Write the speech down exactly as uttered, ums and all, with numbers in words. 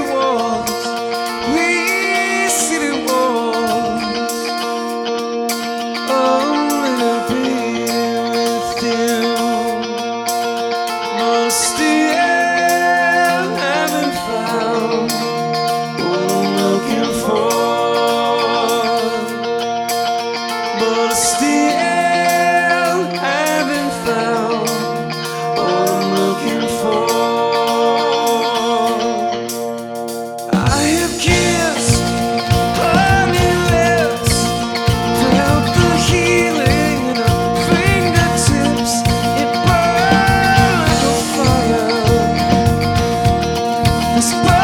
walls, we city walls. Only to be with you. But still haven't found what I'm looking for. But still haven't found what I'm looking for. I have kissed honey lips, felt the healing in her fingertips. It burned like a fire. This